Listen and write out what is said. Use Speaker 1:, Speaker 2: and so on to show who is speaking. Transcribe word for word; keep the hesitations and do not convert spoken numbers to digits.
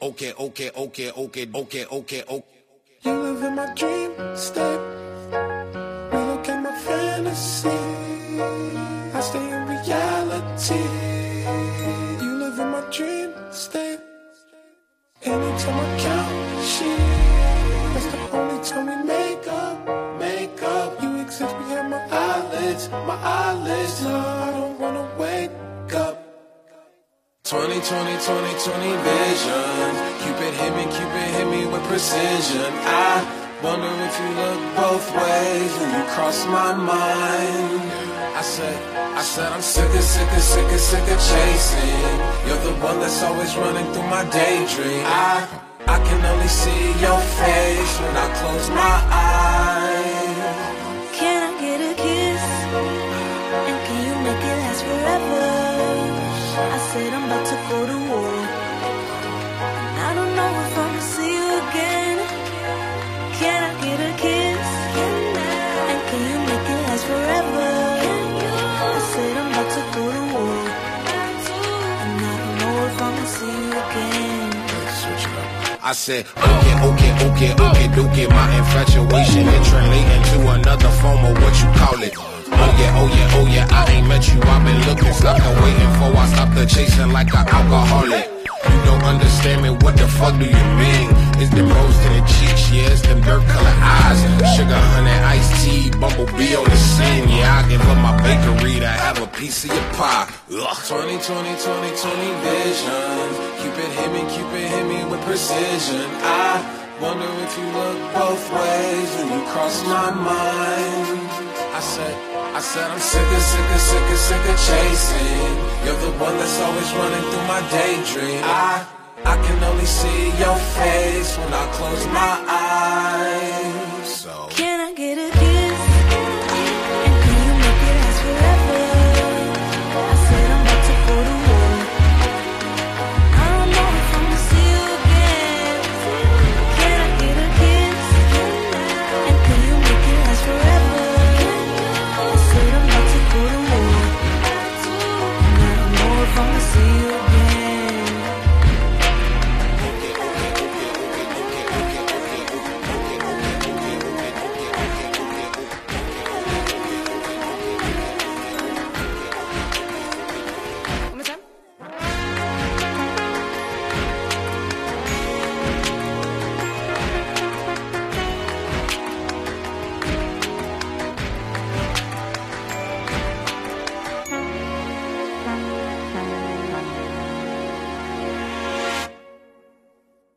Speaker 1: Okay, okay, okay, okay, okay, okay, okay.
Speaker 2: You live in my dream state. We look at my fantasy. I stay in reality. You live in my dream state. Anytime I count sheep, that's the only time we make up, make up. You exist behind my eyelids, my eyelids. No, I don't wanna wake up.
Speaker 1: twenty, twenty, twenty, twenty vision. Cupid hit me, Cupid hit me with precision. I wonder if you look both ways when you cross my mind. I said, I said I'm sick of, sick of, sick of, sick of chasing. You're the one that's always running through my daydream. I, I can only see your face when I close my eyes.
Speaker 3: Can I get a kiss? And can you make it last forever? I said I'm about to go to war, and I don't know if I'm gonna see you again. Can I get a kiss? And can you make it last forever? I said I'm about to go to war, and I don't know if I'm gonna see you again.
Speaker 1: I said, okay, okay, okay, okay, okay. My infatuation is translating to another form of what you call it. Oh yeah, oh yeah, oh yeah, I ain't met you, I've been looking, stopped and waiting for, I stopped the chasing like an alcoholic. You don't understand me, what the fuck do you mean? It's them rose to the cheeks, yeah, it's them dirt colored eyes. Sugar, honey, iced tea, bumblebee on the scene. Yeah, I give up my bakery to have a piece of your pie. Ugh. twenty, twenty, twenty, twenty vision. Cupid hit me, Cupid hit me with precision. I wonder if you look both ways when you cross my mind. I said, I said I'm sick of, sick of, sick of, sick of chasing. You're the one that's always running through my daydream. I, I can only see your face when I close my eyes.